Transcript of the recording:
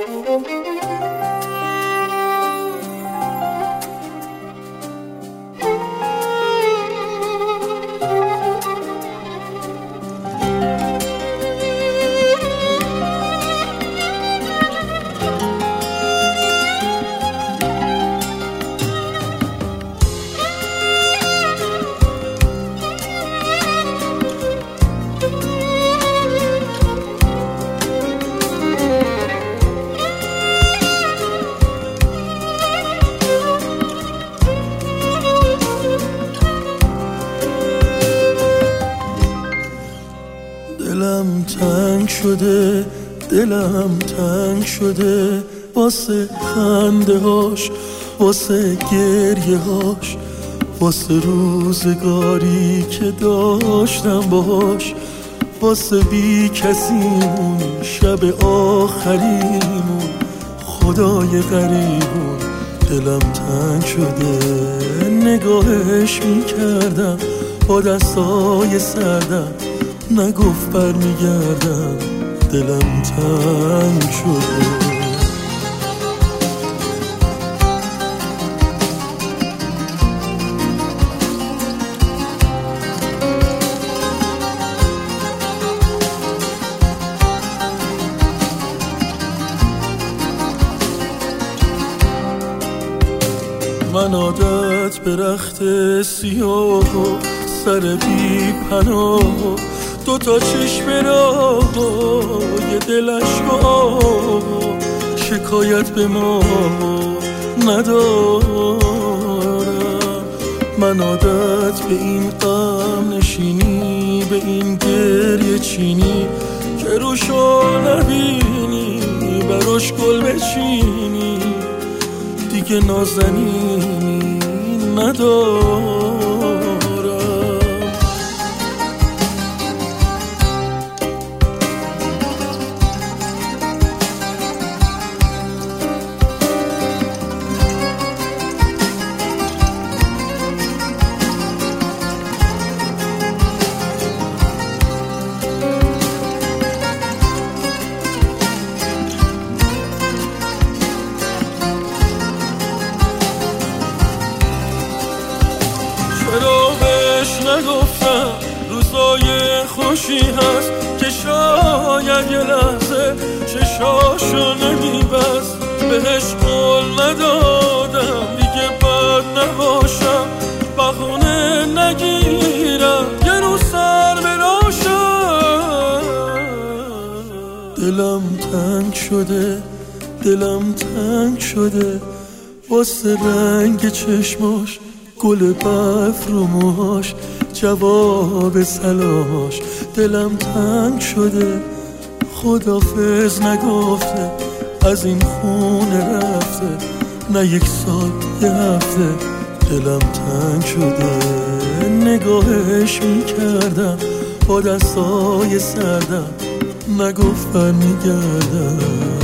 دلم تنگ شده، دلم تنگ شده، واسه خنده هاش، واسه گریه هاش، واسه روزگاری که داشتم باهاش، واسه بی کسیمون شب آخریمون، خدای غریبون. دلم تنگ شده، نگاهش میکردم با دستای سردم، نگفت برمیگردم. دلم تنگ شده. من عادت به رخت سیاه و سر بی پناه، دوتا چشم راهی دلش گاه، شکایت به ما ندارم. من عادت به این غم نشینی، به این گریه چینی که روشو نبینی، براش گل بچینی، دیگه نازنینی ندارم. چرا بهش نگفتم روزای خوشی هست که شاید یه لحظه چشاشو نمیبست. بهش قول ندادم دیگه بد نباشم، بهونه نگیرم یه روز سر براشم. دلم تنگ شده، دلم تنگ شده، واسه رنگ چشماش، گل برف رو موهاش، جواب سلاماش. دلم تنگ شده، خدافظ نگفته، از این خونه رفته، نه یک سال یه هفته. دلم تنگ شده، نگاهش میکردم با دستای سردم، نگفت برمیگردم.